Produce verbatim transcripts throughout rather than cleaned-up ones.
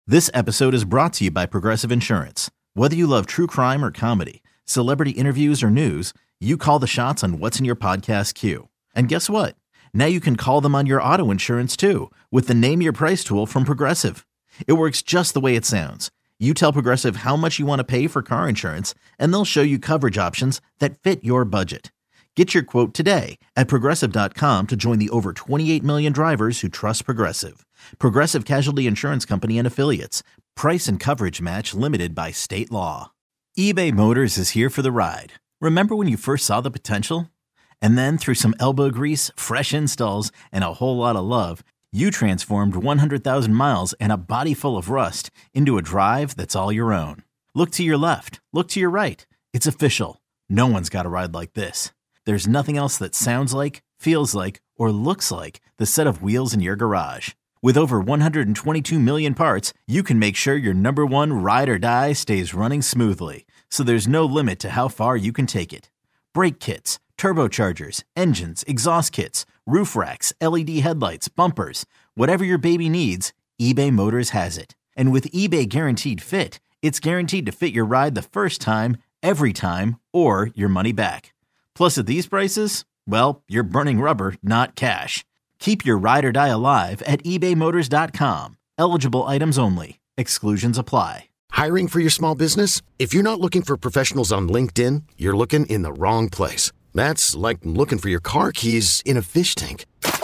This episode is brought to you by Progressive Insurance. Whether you love true crime or comedy, celebrity interviews or news, you call the shots on what's in your podcast queue. And guess what? Now you can call them on your auto insurance too with the Name Your Price tool from Progressive. It works just the way it sounds. You tell Progressive how much you want to pay for car insurance, and they'll show you coverage options that fit your budget. Get your quote today at progressive dot com to join the over twenty-eight million drivers who trust Progressive. Progressive Casualty Insurance Company and Affiliates. Price and coverage match limited by state law. eBay Motors is here for the ride. Remember when you first saw the potential? And then through some elbow grease, fresh installs, and a whole lot of love, you transformed one hundred thousand miles and a body full of rust into a drive that's all your own. Look to your left. Look to your right. It's official. No one's got a ride like this. There's nothing else that sounds like, feels like, or looks like the set of wheels in your garage. With over one hundred twenty-two million parts, you can make sure your number one ride or die stays running smoothly. So there's no limit to how far you can take it. Brake kits, turbochargers, engines, exhaust kits, roof racks, L E D headlights, bumpers, whatever your baby needs, eBay Motors has it. And with eBay Guaranteed Fit, it's guaranteed to fit your ride the first time, every time, or your money back. Plus, at these prices, well, you're burning rubber, not cash. Keep your ride or die alive at ebay motors dot com. Eligible items only. Exclusions apply. Hiring for your small business? If you're not looking for professionals on LinkedIn, you're looking in the wrong place. That's like looking for your car keys in a fish tank.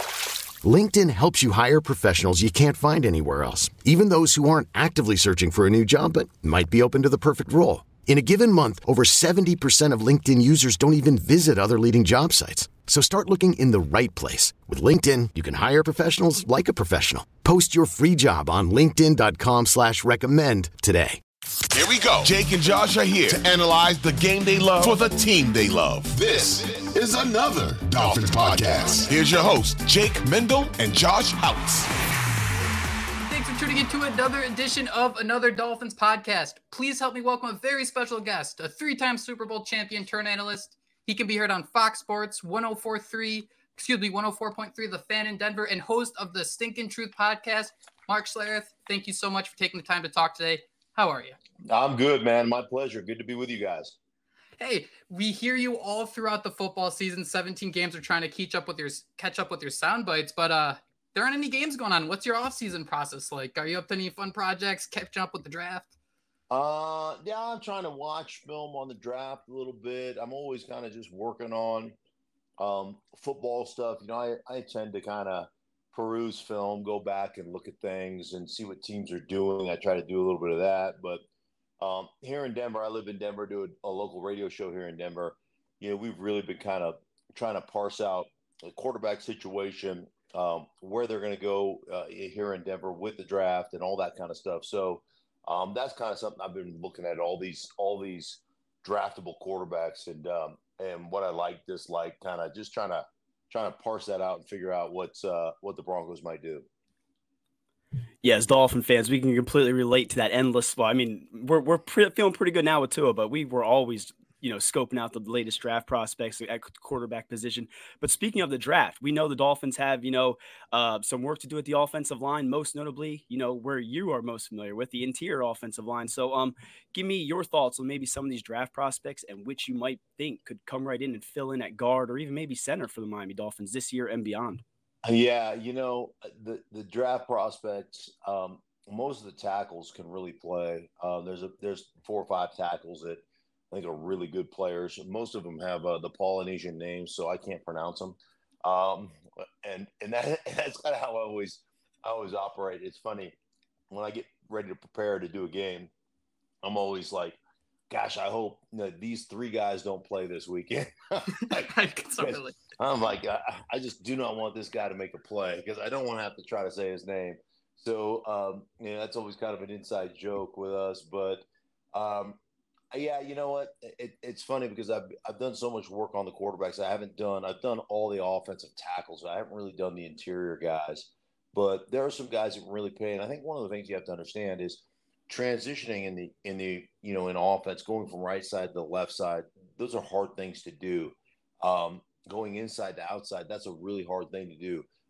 LinkedIn helps you hire professionals you can't find anywhere else, even those who aren't actively searching for a new job but might be open to the perfect role. In a given month, over seventy percent of LinkedIn users don't even visit other leading job sites. So start looking in the right place. With LinkedIn, you can hire professionals like a professional. Post your free job on linkedin dot com slash recommend today. Here we go. Jake and Josh are here to analyze the game they love for the team they love. This is another Dolphins podcast. Here's your host, Jake Mendel and Josh Houtz. Thanks for tuning in to another edition of Another Dolphins podcast. Please help me welcome a very special guest, a three-time Super Bowl champion turn analyst. He can be heard on Fox Sports one oh four point three, excuse me, one oh four point three The Fan in Denver, and host of the Stinkin' Truth podcast. Mark Schlereth, thank you so much for taking the time to talk today. How are you? I'm good, man. My pleasure. Good to be with you guys. Hey, we hear you all throughout the football season. seventeen games are trying to catch up with your catch up with your sound bites, but uh, there aren't any games going on. What's your off-season process like? Are you up to any fun projects, catching up with the draft? Uh, yeah, I'm trying to watch film on the draft a little bit. I'm always kind of just working on um, football stuff. You know, I, I tend to kind of peruse film, go back and look at things and see what teams are doing. I try to do a little bit of that. But um, here in Denver, I live in Denver, do a, a local radio show here in Denver. You know, we've really been kind of trying to parse out the quarterback situation, um, where they're going to go uh, here in Denver with the draft and all that kind of stuff. So um, that's kind of something I've been looking at, all these all these draftable quarterbacks and um, and what I like, dislike, kind of just trying to trying to parse that out and figure out what's uh, what the Broncos might do. Yeah, as Dolphin fans, we can completely relate to that endless spot. I mean, we're we're pre- feeling pretty good now with Tua, but we were always, you know, scoping out the latest draft prospects at quarterback position. But speaking of the draft, we know the Dolphins have, you know, uh, some work to do at the offensive line, most notably, you know, where you are most familiar with, the interior offensive line. So um, give me your thoughts on maybe some of these draft prospects and which you might think could come right in and fill in at guard or even maybe center for the Miami Dolphins this year and beyond. Yeah, you know, the, the draft prospects, um, most of the tackles can really play. Uh, there's a, there's four or five tackles that I think are really good players. Most of them have uh, the Polynesian names, so I can't pronounce them. Um, and and that, that's kind of how I always I always operate. It's funny when I get ready to prepare to do a game, I'm always like, gosh, I hope that these three guys don't play this weekend. like, I'm like, I, I just do not want this guy to make a play because I don't want to have to try to say his name. So, um, you know, that's always kind of an inside joke with us. But, um, yeah, you know what? It, it's funny because I've I've done so much work on the quarterbacks. I haven't done – I've done all the offensive tackles. I haven't really done the interior guys. But there are some guys that can really pay. And I think one of the things you have to understand is transitioning in the, in the you know, in offense, going from right side to the left side, those are hard things to do. Um, going inside to outside, that's a really hard thing to do.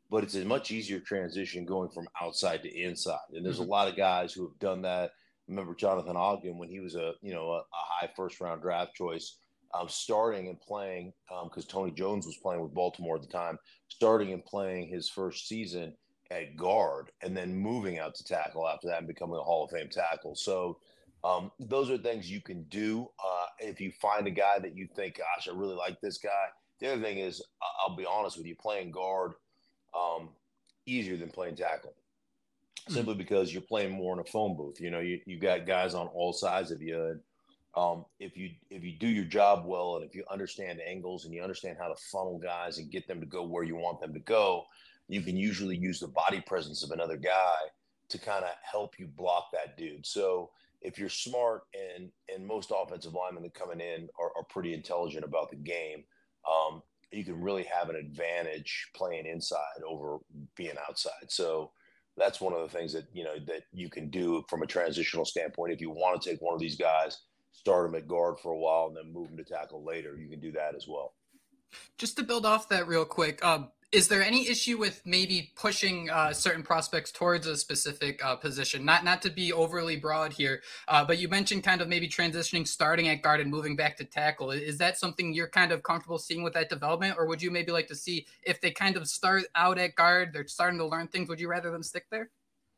but it's a much easier transition going from outside to inside. And there's Mhm. a lot of guys who have done that. Remember Jonathan Ogden when he was a you know a, a high first round draft choice, um, starting and playing because um, Tony Jones was playing with Baltimore at the time, starting and playing his first season at guard, and then moving out to tackle after that and becoming a Hall of Fame tackle. So um, those are things you can do uh, if you find a guy that you think, gosh, I really like this guy. The other thing is, I'll be honest with you, playing guard um, easier than playing tackle, Mhm. simply because you're playing more in a phone booth. You know, you you got guys on all sides of you. And um, if you if you do your job well, and if you understand angles and you understand how to funnel guys and get them to go where you want them to go, you can usually use the body presence of another guy to kind of help you block that dude. So if you're smart, and and most offensive linemen that coming in are, are pretty intelligent about the game, um, you can really have an advantage playing inside over being outside. So that's one of the things that you know that you can do from a transitional standpoint. If you want to take one of these guys, start them at guard for a while, and then move them to tackle later, you can do that as well. Just to build off that real quick, um, is there any issue with maybe pushing uh, certain prospects towards a specific uh, position? Not not to be overly broad here, uh, but you mentioned kind of maybe transitioning, starting at guard and moving back to tackle. Is that something you're kind of comfortable seeing with that development, or would you maybe like to see if they kind of start out at guard, they're starting to learn things? Would you rather them stick there?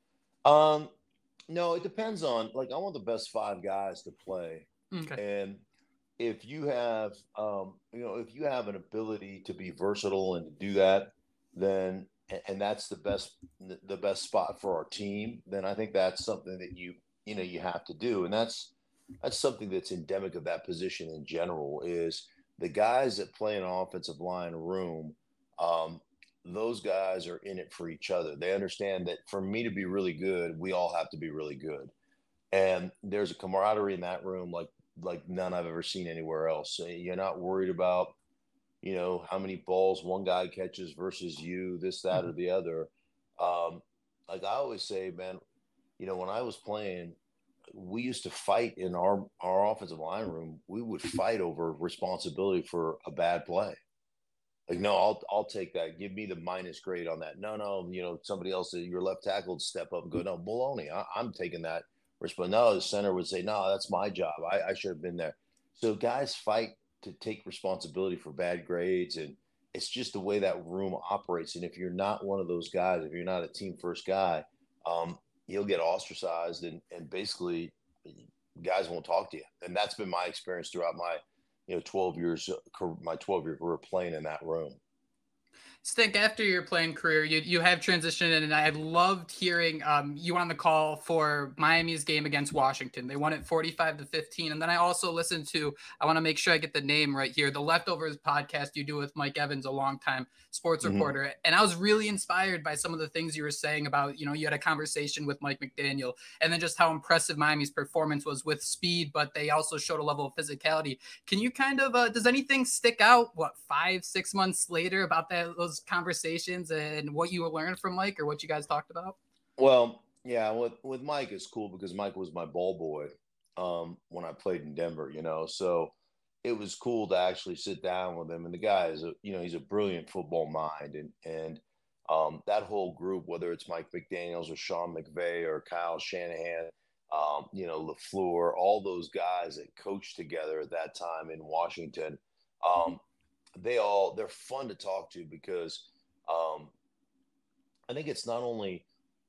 Um, no, it depends on like I want the best five guys to play, Okay. and if you have um, you know if you have an ability to be versatile and to do that, then and that's the best the best spot for our team, then I think that's something that you you know you have to do, and that's that's something that's endemic of that position in general is the guys that play an offensive line room. Um, those guys are in it for each other. They understand that for me to be really good, we all have to be really good, and there's a camaraderie in that room like like none I've ever seen anywhere else. So you're not worried about, you know, how many balls one guy catches versus you, this, that, or Mhm. the other. Um, like I always say, man, you know, when I was playing, we used to fight in our our offensive line room. We would fight over responsibility for a bad play. Like, no, I'll I'll take that. Give me the minus grade on that. No, no, you know, somebody else, your left tackle would step up and go, no, baloney. I, I'm taking that. But no, the center would say, no, that's my job. I, I should have been there. So guys fight to take responsibility for bad grades, and it's just the way that room operates. And if you're not one of those guys, if you're not a team first guy, um, you'll get ostracized, and and basically guys won't talk to you. And that's been my experience throughout my you know twelve years my twelve year career playing in that room. Stick, after your playing career, you you have transitioned, and I loved hearing um, you on the call for Miami's game against Washington. They won it forty-five to fifteen, and then I also listened to, I want to make sure I get the name right here, the Leftovers podcast you do with Mike Evans, a longtime sports Mm-hmm. reporter, and I was really inspired by some of the things you were saying about, you know, you had a conversation with Mike McDaniel, and then just how impressive Miami's performance was with speed, but they also showed a level of physicality. Can you kind of, uh, does anything stick out, what, five, six months later about that, those conversations and what you learned from Mike or what you guys talked about? Well, yeah, with with Mike it's cool because Mike was my ball boy um, when I played in Denver, you know. So it was cool to actually sit down with him. And the guy is a, you know, he's a brilliant football mind, and and um, that whole group, whether it's Mike McDaniels or Sean McVay or Kyle Shanahan, um, you know, LaFleur, all those guys that coached together at that time in Washington, um, they all they're fun to talk to because um, I think it's not only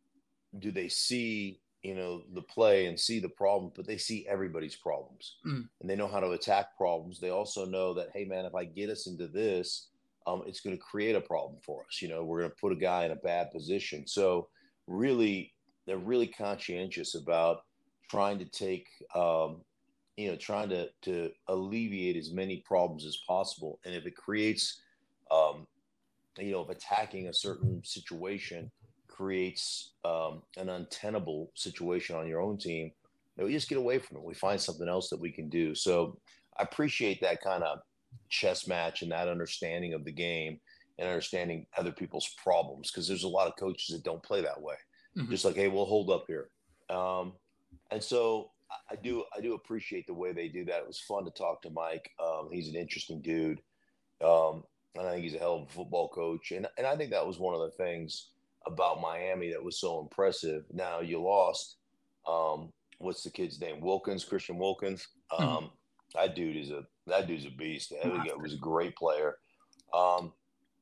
do they see you know the play and see the problem, but they see everybody's problems Mm. and they know how to attack problems. They also know that, hey man, if I get us into this, um, it's going to create a problem for us. You know, we're going to put a guy in a bad position. So really, they're really conscientious about trying to take um, you know trying to to alleviate as many problems as possible. And if it creates um, you know, if attacking a certain situation creates um, an untenable situation on your own team, you know, we just get away from it. We find something else that we can do. So I appreciate that kind of chess match and that understanding of the game and understanding other people's problems, because there's a lot of coaches that don't play that way. Mm-hmm. Just like, hey, we'll hold up here. Um, and so I do I do appreciate the way they do that. It was fun to talk to Mike. Um, he's an interesting dude. Um, and I think he's a hell of a football coach. And and I think that was one of the things about Miami that was so impressive. Now you lost. Um, what's the kid's name? Wilkins, Christian Wilkins. Um, mm-hmm. That dude is a that dude's a beast. That was a great player. Um,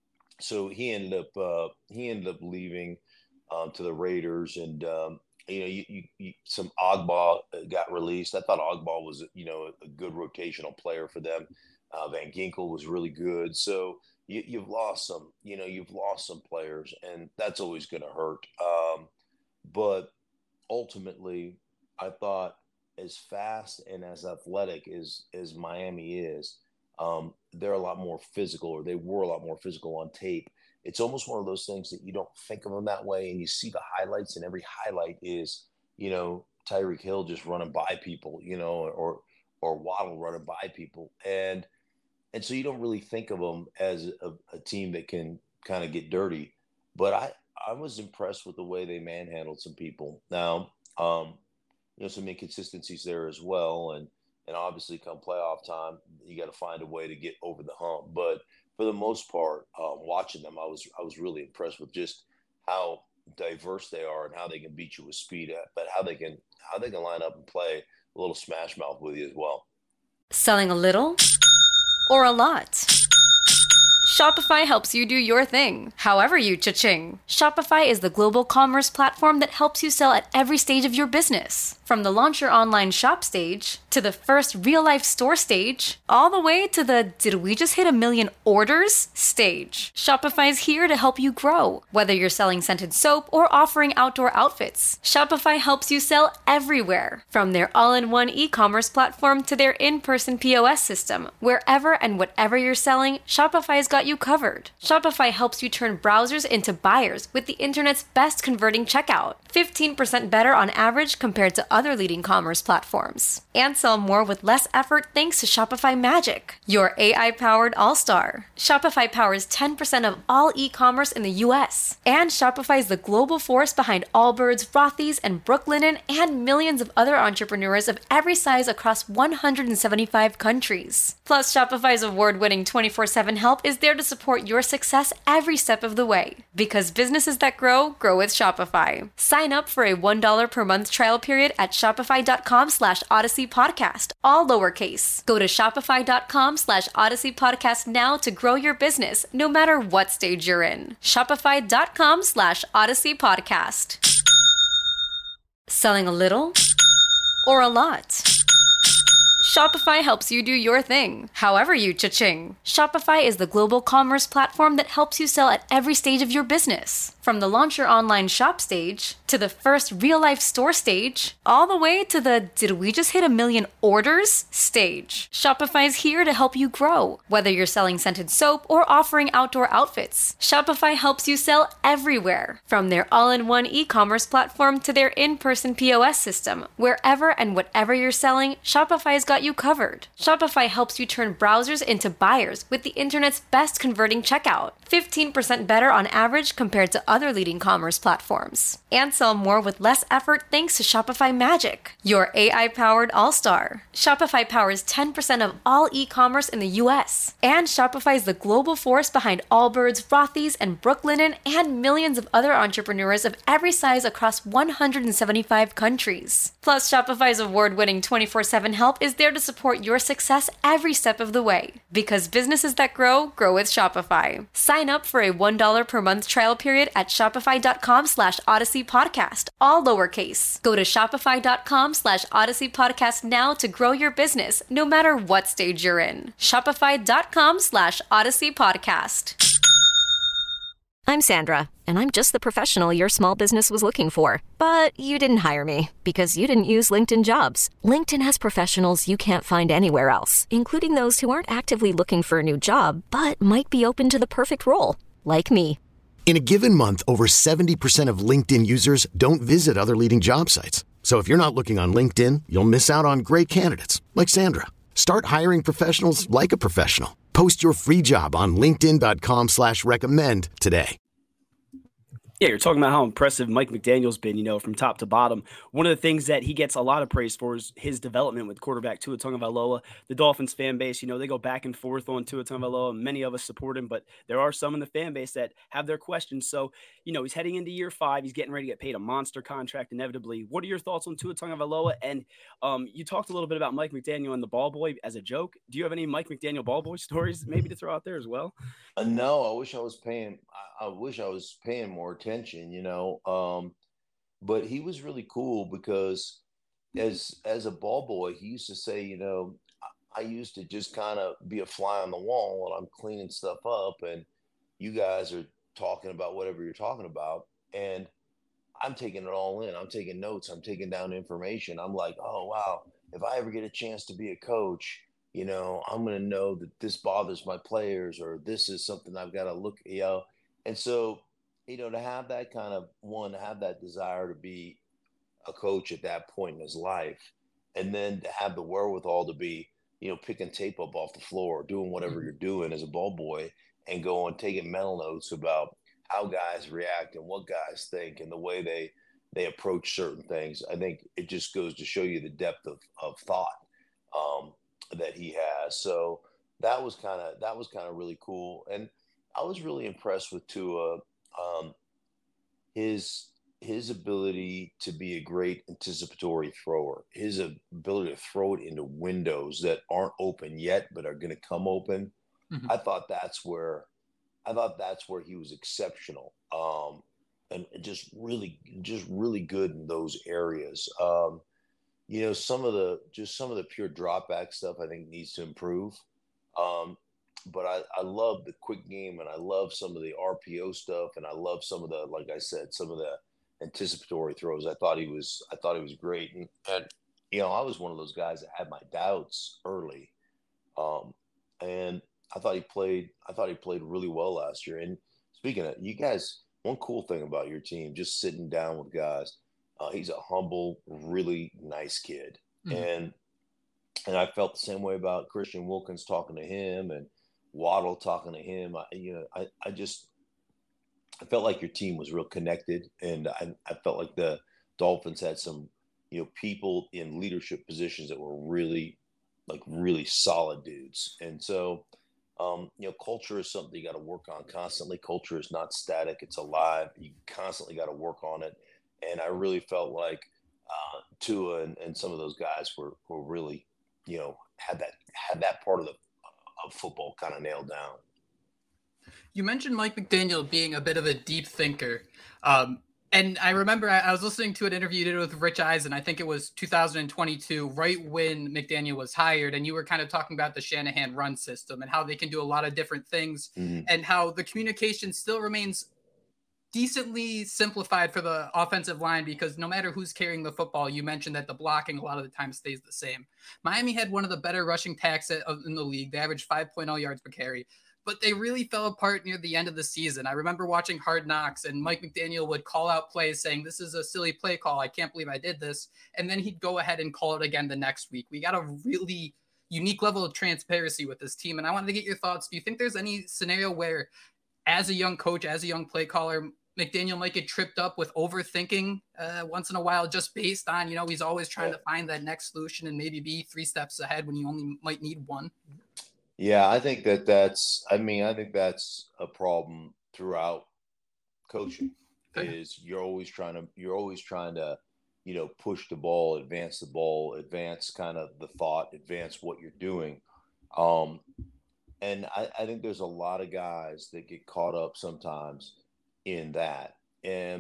so he ended up uh, he ended up leaving um, to the Raiders, and um, you know, you, you, you, some Ogbah got released. I thought Ogbah was you know a good rotational player for them. Uh, Van Ginkel was really good. So you, you've lost some, you know, you've lost some players, and that's always going to hurt. Um, but ultimately, I thought as fast and as athletic as, as Miami is, um, they're a lot more physical, or they were a lot more physical on tape. It's almost one of those things that you don't think of them that way, and you see the highlights, and every highlight is, you know, Tyreek Hill just running by people, you know, or or Waddle running by people. And And so you don't really think of them as a, a team that can kind of get dirty. But I, I was impressed with the way they manhandled some people. Now, um, you know, some inconsistencies there as well. And, and obviously come playoff time, you got to find a way to get over the hump. But for the most part, um, watching them, I was I was really impressed with just how diverse they are and how they can beat you with speed, at, but how they can how they can line up and play a little smash mouth with you as well. Selling a little or a lot? Shopify helps you do your thing, however you cha-ching. Shopify is the global commerce platform that helps you sell at every stage of your business. From the launch your online shop stage, to the first real-life store stage, all the way to the did we just hit a million orders stage. Shopify's here to help you grow. Whether you're selling scented soap or offering outdoor outfits, Shopify helps you sell everywhere. From their all-in-one e-commerce platform to their in-person P O S system, wherever and whatever you're selling, Shopify's got you covered. Shopify helps you turn browsers into buyers with the internet's best converting checkout, fifteen percent better on average compared to other leading commerce platforms. And sell more with less effort thanks to Shopify Magic, your A I-powered all-star. Shopify powers ten percent of all e-commerce in the U S. And Shopify is the global force behind Allbirds, Rothy's, and Brooklinen, and millions of other entrepreneurs of every size across one hundred seventy-five countries. Plus, Shopify's award-winning twenty-four seven help is there to support your success every step of the way. Because businesses that grow, grow with Shopify. Sign up for a one dollar per month trial period at shopify.com slash Odyssey Podcast, all lowercase. Go to shopify.com slash Odyssey Podcast now to grow your business, no matter what stage you're in. Shopify.com slash Odyssey Podcast. Selling a little or a lot? Shopify helps you do your thing, however you cha-ching. Shopify is the global commerce platform that helps you sell at every stage of your business. From the launch your online shop stage, to the first real-life store stage, all the way to the did we just hit a million orders stage. Shopify's here to help you grow. Whether you're selling scented soap or offering outdoor outfits, Shopify helps you sell everywhere. From their all-in-one e-commerce platform to their in-person P O S system, wherever and whatever you're selling, Shopify's got you covered. Shopify helps you turn browsers into buyers with the internet's best converting checkout, fifteen percent better on average compared to other leading commerce platforms. And sell more with less effort thanks to Shopify Magic, your A I-powered all-star. Shopify powers ten percent of all e-commerce in the U S. And Shopify is the global force behind Allbirds, Rothy's, and Brooklinen, and millions of other entrepreneurs of every size across one hundred seventy-five countries. Plus, Shopify's award-winning twenty-four seven help is there to support your success every step of the way. Because businesses that grow, grow with Shopify. Sign up for a one dollar per month trial period at shopify.com slash Odyssey Podcast, all lowercase. Go to shopify.com slash Odyssey Podcast now to grow your business, no matter what stage you're in. Shopify.com slash Odyssey Podcast. I'm Sandra, and I'm just the professional your small business was looking for. But you didn't hire me because you didn't use LinkedIn Jobs. LinkedIn has professionals you can't find anywhere else, including those who aren't actively looking for a new job, but might be open to the perfect role, like me. In a given month, over seventy percent of LinkedIn users don't visit other leading job sites. So if you're not looking on LinkedIn, you'll miss out on great candidates like Sandra. Start hiring professionals like a professional. Post your free job on linkedin.com slash recommend today. Yeah, you're talking about how impressive Mike McDaniel's been, you know, from top to bottom. One of the things that he gets a lot of praise for is his development with quarterback Tua Tagovailoa. The Dolphins fan base, you know, they go back and forth on Tua Tagovailoa. Many of us support him, but there are some in the fan base that have their questions. So, you know, he's heading into year five. He's getting ready to get paid a monster contract inevitably. What are your thoughts on Tua Tagovailoa? And um, you talked a little bit about Mike McDaniel and the ball boy as a joke. Do you have any Mike McDaniel ball boy stories maybe to throw out there as well? Uh, no, I wish I was paying. I, I wish I was paying more attention. You know, um, but he was really cool because as as a ball boy, he used to say, you know, I, I used to just kind of be a fly on the wall and I'm cleaning stuff up, and you guys are talking about whatever you're talking about, and I'm taking it all in. I'm taking notes. I'm taking down information. I'm like, oh wow, if I ever get a chance to be a coach, you know, I'm going to know that this bothers my players, or this is something I've got to look, you know. And so, you know, to have that kind of one, to have that desire to be a coach at that point in his life, and then to have the wherewithal to be, you know, picking tape up off the floor, doing whatever you're doing as a ball boy, and going, taking mental notes about how guys react and what guys think and the way they, they approach certain things. I think it just goes to show you the depth of, of thought. Um, that he has. So that was kind of that was kind of really cool. And I was really impressed with Tua, um, his his ability to be a great anticipatory thrower, his ability to throw it into windows that aren't open yet but are going to come open. Mm-hmm. I thought that's where I thought that's where he was exceptional, um, and just really just really good in those areas. Um, You know, some of the just some of the pure drop back stuff I think needs to improve. Um, but I, I love the quick game, and I love some of the R P O stuff, and I love some of the, like I said, some of the anticipatory throws. I thought he was I thought he was great. And, and you know, I was one of those guys that had my doubts early. Um, and I thought he played I thought he played really well last year. And speaking of, you guys, one cool thing about your team, just sitting down with guys. Uh, he's a humble, really nice kid. Mm-hmm. And and I felt the same way about Christian Wilkins talking to him and Waddle talking to him. I, you know, I, I just I felt like your team was real connected. And I, I felt like the Dolphins had some, you know, people in leadership positions that were really, like really solid dudes. And so, um, you know, culture is something you got to work on constantly. Culture is not static. It's alive. You constantly got to work on it. And I really felt like uh, Tua and, and some of those guys were, were really, you know, had that had that part of the of football kind of nailed down. You mentioned Mike McDaniel being a bit of a deep thinker. Um, and I remember I, I was listening to an interview you did with Rich Eisen. I think it was two thousand twenty-two, right when McDaniel was hired. And you were kind of talking about the Shanahan run system and how they can do a lot of different things, mm-hmm. and how the communication still remains decently simplified for the offensive line, because no matter who's carrying the football, you mentioned that the blocking a lot of the time stays the same. Miami had one of the better rushing attacks in the league. They averaged five point oh yards per carry, but they really fell apart near the end of the season. I remember watching Hard Knocks, and Mike McDaniel would call out plays saying, this is a silly play call. I can't believe I did this. And then he'd go ahead and call it again the next week. We got a really unique level of transparency with this team. And I wanted to get your thoughts. Do you think there's any scenario where, as a young coach, as a young play caller, McDaniel might get tripped up with overthinking uh, once in a while, just based on, you know, he's always trying to find that next solution and maybe be three steps ahead when you only might need one? Yeah, I think that that's, I mean, I think that's a problem throughout coaching. Okay. Is you're always trying to, you're always trying to, you know, push the ball, advance the ball, advance kind of the thought, advance what you're doing. Um, and I, I think there's a lot of guys that get caught up sometimes in that. And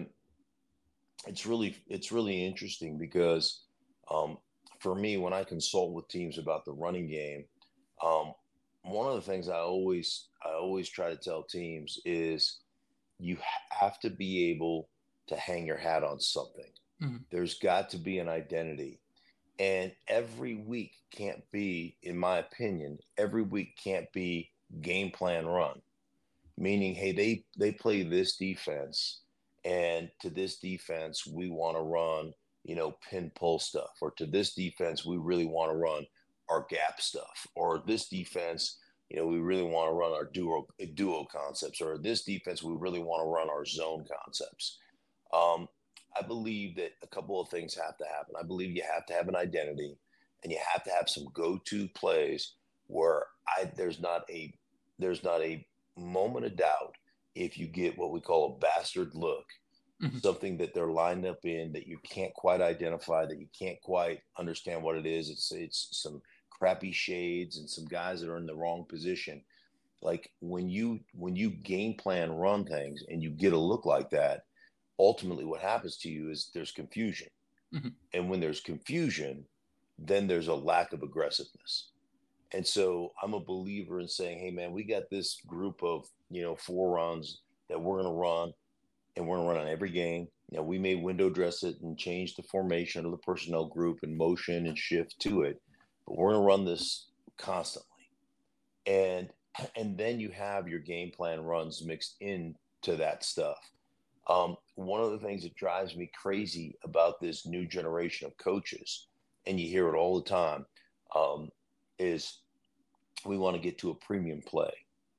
it's really, it's really interesting because um, for me, when I consult with teams about the running game, um, one of the things I always, I always try to tell teams is you have to be able to hang your hat on something. Mm-hmm. There's got to be an identity. And every week can't be, in my opinion, every week can't be game plan run. Meaning, hey, they, they play this defense, and to this defense, we want to run, you know, pin pull stuff, or to this defense, we really want to run our gap stuff, or this defense, you know, we really want to run our duo duo concepts, or this defense, we really want to run our zone concepts. Um, I believe that a couple of things have to happen. I believe you have to have an identity, and you have to have some go-to plays where I there's not a there's not a moment of doubt if you get what we call a bastard look, mm-hmm. something that they're lined up in that you can't quite identify, that you can't quite understand what it is. It's it's some crappy shades and some guys that are in the wrong position. Like when you when you game plan run things and you get a look like that, ultimately what happens to you is there's confusion. Mm-hmm. And when there's confusion, then there's a lack of aggressiveness. And so I'm a believer in saying, hey, man, we got this group of, you know, four runs that we're going to run, and we're going to run on every game. You know, we may window dress it and change the formation of the personnel group and motion and shift to it, but we're going to run this constantly. And and then you have your game plan runs mixed into that stuff. Um, one of the things that drives me crazy about this new generation of coaches, and you hear it all the time, um, is we want to get to a premium play.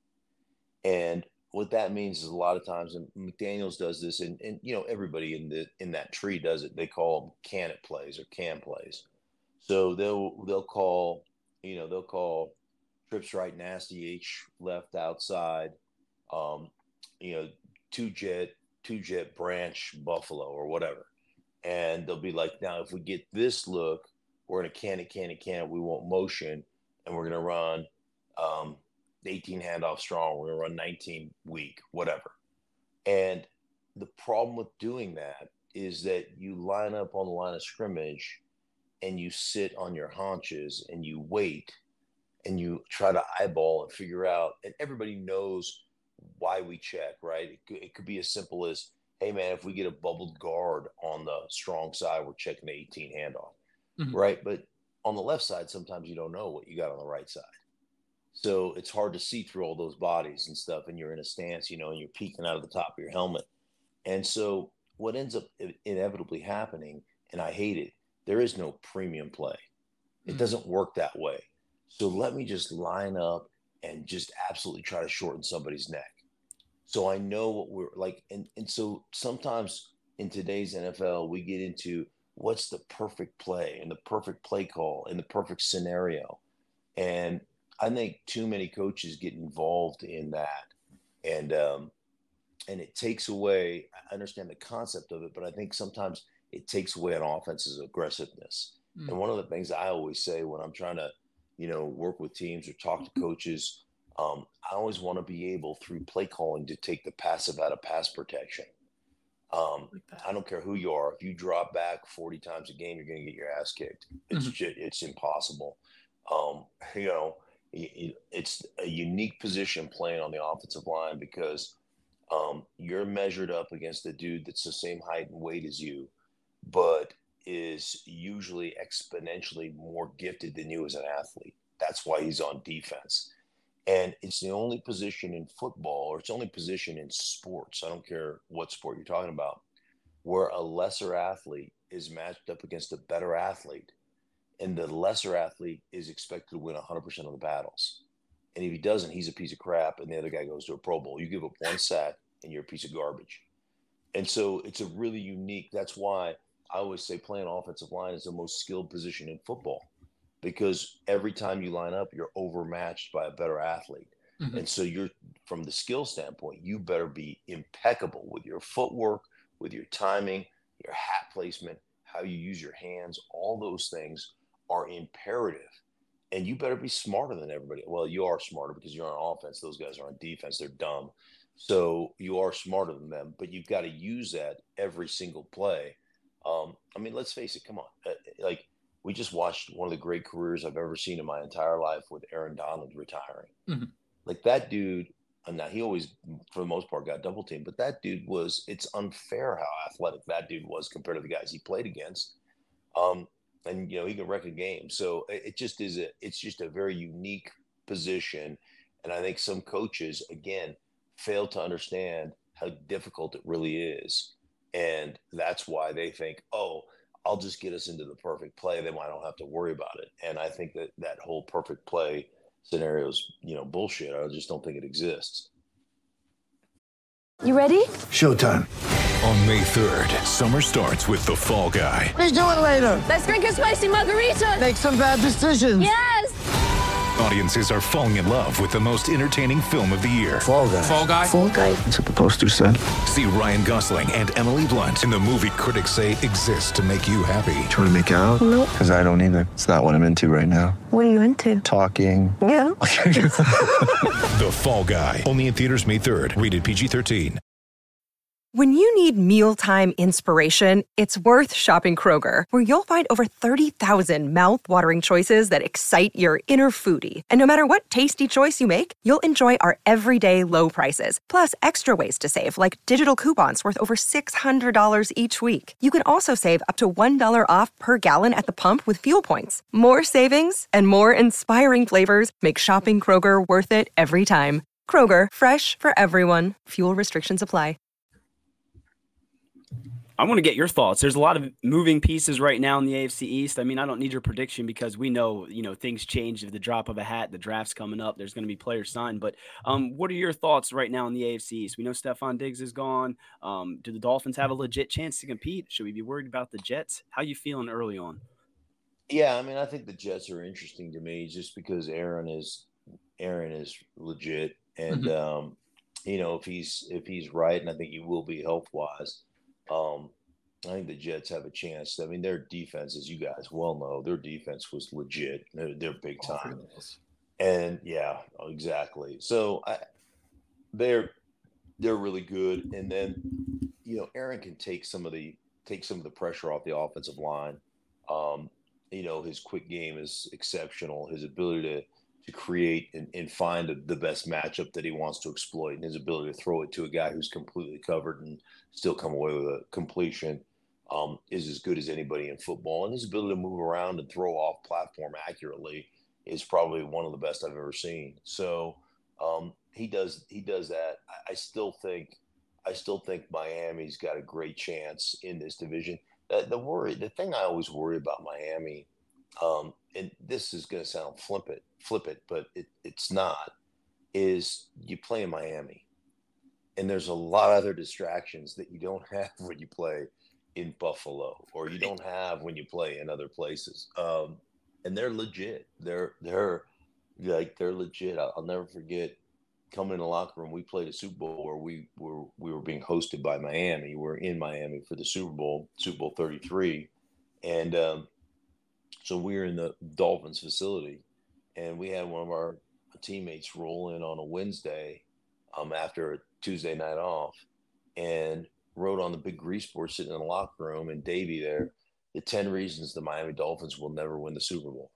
And what that means is a lot of times, and McDaniels does this, and, and you know, everybody in the in that tree does it. They call them can it plays or can plays. So they'll they'll call, you know, they'll call trips right nasty H left outside, um, you know, two jet, two jet branch Buffalo or whatever. And they'll be like, now if we get this look, we're going to can it, can it, can it. We want motion, and we're going to run um, eighteen handoff strong. We're going to run nineteen weak, whatever. And the problem with doing that is that you line up on the line of scrimmage and you sit on your haunches and you wait and you try to eyeball and figure out. And everybody knows why we check, right? It could, it could be as simple as, hey, man, if we get a bubbled guard on the strong side, we're checking the eighteen handoff. Mm-hmm. Right. But on the left side, sometimes you don't know what you got on the right side. So it's hard to see through all those bodies and stuff. And you're in a stance, you know, and you're peeking out of the top of your helmet. And so what ends up inevitably happening, and I hate it, there is no premium play. It mm-hmm. doesn't work that way. So let me just line up and just absolutely try to shorten somebody's neck. So I know what we're like. And, and so sometimes in today's N F L, we get into what's the perfect play and the perfect play call and the perfect scenario. And I think too many coaches get involved in that. And, um, and it takes away, I understand the concept of it, but I think sometimes it takes away an offense's aggressiveness. Mm. And one of the things I always say when I'm trying to, you know, work with teams or talk to coaches, um, I always want to be able through play calling to take the passive out of pass protection. Um, I don't care who you are. If you drop back forty times a game, you're going to get your ass kicked. It's mm-hmm. just, it's impossible. Um, you know, it, it's a unique position playing on the offensive line because um, you're measured up against a dude that's the same height and weight as you, but is usually exponentially more gifted than you as an athlete. That's why he's on defense. And it's the only position in football, or it's the only position in sports, I don't care what sport you're talking about, where a lesser athlete is matched up against a better athlete. And the lesser athlete is expected to win one hundred percent of the battles. And if he doesn't, he's a piece of crap, and the other guy goes to a Pro Bowl. You give up one sack, and you're a piece of garbage. And so it's a really unique – that's why I always say playing offensive line is the most skilled position in football. Because every time you line up, you're overmatched by a better athlete. Mm-hmm. And so you're, from the skill standpoint, you better be impeccable with your footwork, with your timing, your hat placement, how you use your hands. All those things are imperative. And you better be smarter than everybody. Well, you are smarter because you're on offense. Those guys are on defense. They're dumb. So you are smarter than them, but you've got to use that every single play. Um, I mean, let's face it. Come on. Uh, like, we just watched one of the great careers I've ever seen in my entire life with Aaron Donald retiring. Mm-hmm. Like that dude, and now he always, for the most part, got double teamed, but that dude was, it's unfair how athletic that dude was compared to the guys he played against. Um, and, you know, he can wreck a game. So it, it just is, a, it's just a very unique position. And I think some coaches, again, fail to understand how difficult it really is. And that's why they think, oh, I'll just get us into the perfect play. Then I don't have to worry about it. And I think that that whole perfect play scenario is, you know, bullshit. I just don't think it exists. You ready? Showtime. On May third, summer starts with The Fall Guy. Let's do it later. Let's drink a spicy margarita. Make some bad decisions. Yes. Audiences are falling in love with the most entertaining film of the year. Fall Guy. Fall Guy. Fall Guy. That's what the poster said. See Ryan Gosling and Emily Blunt in the movie critics say exists to make you happy. Trying to make it out? Nope. Because I don't either. It's not what I'm into right now. What are you into? Talking. Yeah. The Fall Guy. Only in theaters May third. Rated P G thirteen. When you need mealtime inspiration, it's worth shopping Kroger, where you'll find over thirty thousand mouth-watering choices that excite your inner foodie. And no matter what tasty choice you make, you'll enjoy our everyday low prices, plus extra ways to save, like digital coupons worth over six hundred dollars each week. You can also save up to one dollar off per gallon at the pump with fuel points. More savings and more inspiring flavors make shopping Kroger worth it every time. Kroger, fresh for everyone. Fuel restrictions apply. I want to get your thoughts. There's a lot of moving pieces right now in the A F C East. I mean, I don't need your prediction because we know, you know, things change at the drop of a hat. The draft's coming up. There's going to be players signed. But um, what are your thoughts right now in the A F C East? We know Stephon Diggs is gone. Um, do the Dolphins have a legit chance to compete? Should we be worried about the Jets? How you feeling early on? Yeah, I mean, I think the Jets are interesting to me just because Aaron is Aaron is legit, and mm-hmm. um, you know, if he's if he's right, and I think he will be health wise. Um, I think the Jets have a chance. I mean, their defense, as you guys well know, their defense was legit. They're, they're big time. And yeah, exactly. So I, they're they're really good. And then, you know, Aaron can take some of the take some of the pressure off the offensive line. Um, you know, his quick game is exceptional. His ability to to create and, and find the best matchup that he wants to exploit, and his ability to throw it to a guy who's completely covered and still come away with a completion um, is as good as anybody in football. And his ability to move around and throw off platform accurately is probably one of the best I've ever seen. So um, he does he does that. I, I still think I still think Miami's got a great chance in this division. Uh, the worry, the thing I always worry about Miami. Um, and this is going to sound flippant, flippant, but it, it's not, is you play in Miami. And there's a lot of other distractions that you don't have when you play in Buffalo or you don't have when you play in other places. Um, and they're legit. They're, they're like, they're legit. I'll, I'll never forget coming in the locker room. We played a Super Bowl where we were, we were being hosted by Miami. We're in Miami for the Super Bowl, Super Bowl thirty-three. And, um, So we were in the Dolphins facility, and we had one of our teammates roll in on a Wednesday um, after a Tuesday night off and wrote on the big grease board sitting in the locker room, and Davey there, the ten reasons the Miami Dolphins will never win the Super Bowl.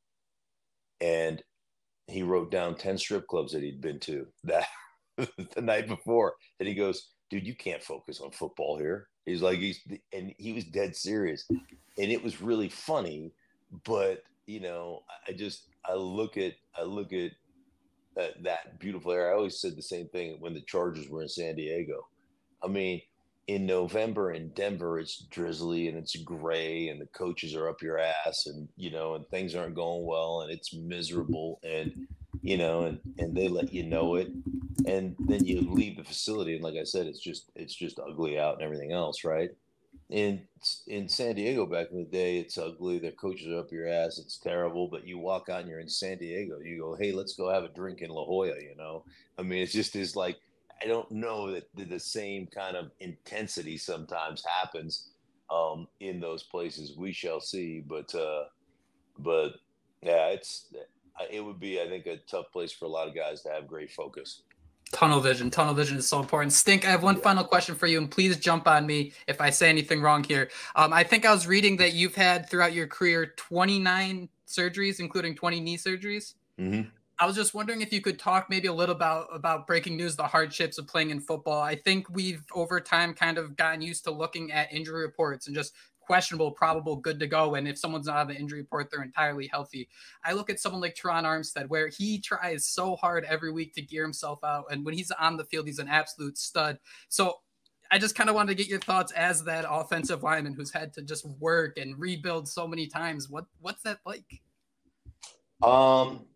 And he wrote down ten strip clubs that he'd been to that the night before. And he goes, dude, you can't focus on football here. He's like, he's, and he was dead serious. And it was really funny. But, you know, I just, I look at, I look at that, that beautiful area. I always said the same thing when the Chargers were in San Diego. I mean, in November in Denver, it's drizzly and it's gray and the coaches are up your ass and, you know, and things aren't going well and it's miserable and, you know, and, and they let you know it. And then you leave the facility. And like I said, it's just, it's just ugly out and everything else. Right. In in San Diego back in the day, it's ugly. Their coaches are up your ass. It's terrible. But you walk out and you're in San Diego. You go, hey, let's go have a drink in La Jolla, you know? I mean, it's just is like, I don't know that the same kind of intensity sometimes happens um, in those places. We shall see. But, uh, but yeah, it's it would be, I think, a tough place for a lot of guys to have great focus. Tunnel vision. Tunnel vision is so important. Stink, I have one final question for you, and please jump on me if I say anything wrong here. Um, I think I was reading that you've had throughout your career twenty-nine surgeries, including twenty knee surgeries. Mm-hmm. I was just wondering if you could talk maybe a little about, about breaking news, the hardships of playing in football. I think we've over time kind of gotten used to looking at injury reports and just questionable, probable, good to go. And if someone's not on the injury report, they're entirely healthy. I look at someone like Teron Armstead, where he tries so hard every week to gear himself out. And when he's on the field, he's an absolute stud. So I just kind of wanted to get your thoughts as that offensive lineman who's had to just work and rebuild so many times. What What's that like? Um,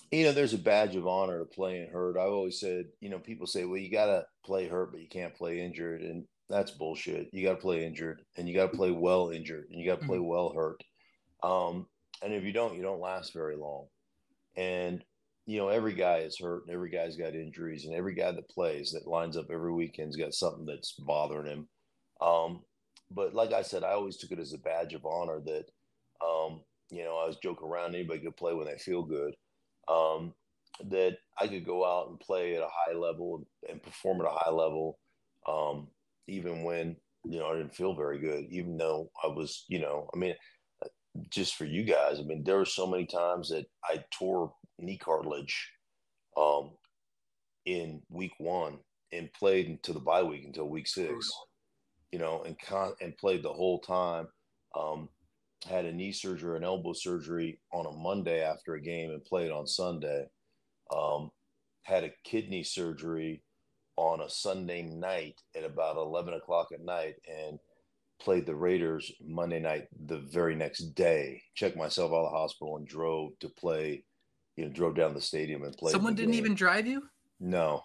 you know, there's a badge of honor to playing hurt. I've always said, you know, people say, well, you got to play hurt, but you can't play injured. And that's bullshit. You got to play injured, and you got to play well injured, and you got to play well hurt. Um, and if you don't, you don't last very long. And, you know, every guy is hurt, and every guy's got injuries, and every guy that plays, that lines up every weekend's got something that's bothering him. Um, but like I said, I always took it as a badge of honor that, um, you know, I was joking around. Anybody could play when they feel good. Um, that I could go out and play at a high level and perform at a high level, um, even when, you know, I didn't feel very good, even though I was, you know, I mean, just for you guys, I mean, there were so many times that I tore knee cartilage um, in week one and played into the bye week until week six, you know, and con- and played the whole time. Um, had a knee surgery, an elbow surgery on a Monday after a game and played on Sunday. Um, had a kidney surgery on a Sunday night at about eleven o'clock at night and played the Raiders Monday night the very next day. Checked myself out of the hospital and drove to play, you know, drove down to the stadium and played. Someone didn't game. even drive you? No.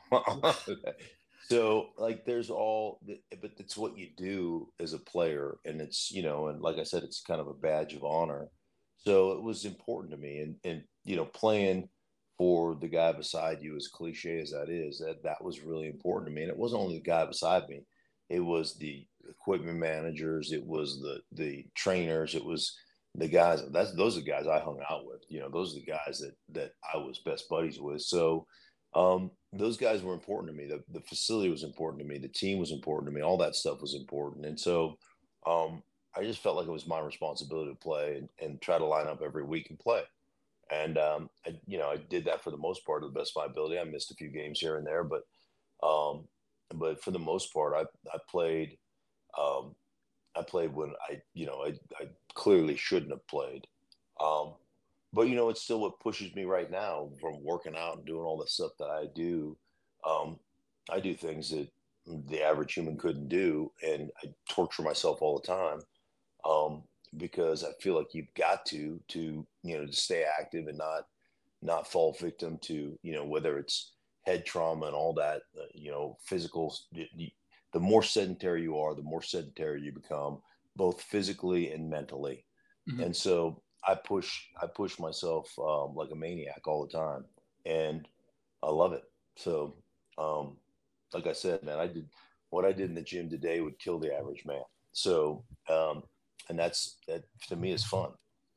So, like, there's all, but it's what you do as a player. And it's, you know, and like I said, it's kind of a badge of honor. So it was important to me. And, and you know, playing for the guy beside you, as cliche as that is, that, that was really important to me. And it wasn't only the guy beside me. It was the equipment managers. It was the, the trainers. It was the guys. That's, those are the guys I hung out with. You know, those are the guys that, that I was best buddies with. So, Um, those guys were important to me. The, the facility was important to me. The team was important to me. All that stuff was important. And so um, I just felt like it was my responsibility to play and, and try to line up every week and play. And, um, I, you know, I did that for the most part to the best of my ability. I missed a few games here and there, but um, but for the most part, I, I played um, I played when I, you know, I, I clearly shouldn't have played. Um But, you know, it's still what pushes me right now from working out and doing all the stuff that I do. Um, I do things that the average human couldn't do, and I torture myself all the time um, because I feel like you've got to, to, you know, to stay active and not, not fall victim to, you know, whether it's head trauma and all that, uh, you know, physical. The more sedentary you are, the more sedentary you become, both physically and mentally. Mm-hmm. And so I push, I push myself um, like a maniac all the time, and I love it. So, um, like I said, man, I did what I did in the gym today would kill the average man. So, um, and that's, that to me is fun.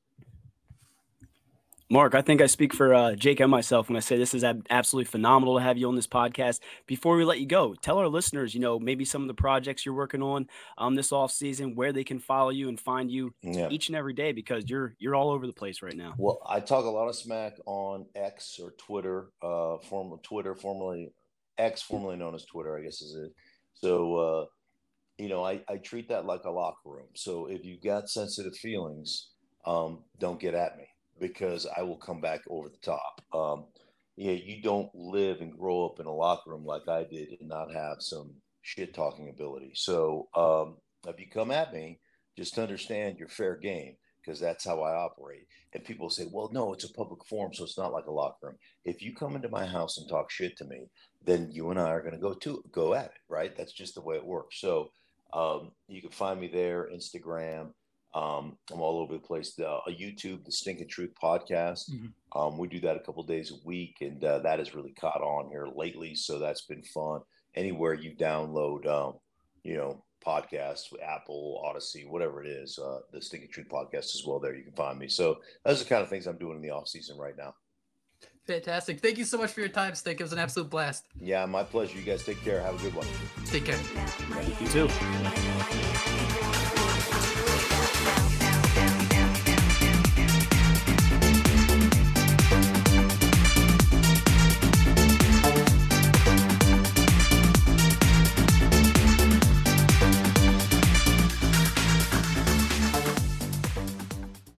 Mark, I think I speak for uh, Jake and myself when I say this is ab- absolutely phenomenal to have you on this podcast. Before we let you go, tell our listeners, you know, maybe some of the projects you're working on um, this off season, where they can follow you and find you yeah. each and every day, because you're you're all over the place right now. Well, I talk a lot of smack on X or Twitter, uh, former Twitter, formerly X, formerly known as Twitter, I guess is it. So, uh, you know, I, I treat that like a locker room. So if you've got sensitive feelings, um, don't get at me, because I will come back over the top. Um, yeah, you don't live and grow up in a locker room like I did and not have some shit talking ability. So um, if you come at me, just understand your fair game, because that's how I operate. And people say, well, no, it's a public forum, so it's not like a locker room. If you come into my house and talk shit to me, then you and I are going to go to go at it, right? That's just the way it works. So um, you can find me there, Instagram. Um, I'm all over the place. The uh, YouTube, the Stinking Truth podcast. Mm-hmm. Um, we do that a couple days a week, and uh, that has really caught on here lately. So that's been fun. Anywhere you download, um, you know, podcasts, Apple, Odyssey, whatever it is, uh, the Stinking Truth podcast as well. There you can find me. So those are the kind of things I'm doing in the off season right now. Fantastic. Thank you so much for your time, Stink. It was an absolute blast. Yeah, my pleasure. You guys take care. Have a good one. Take care. Yeah, you too.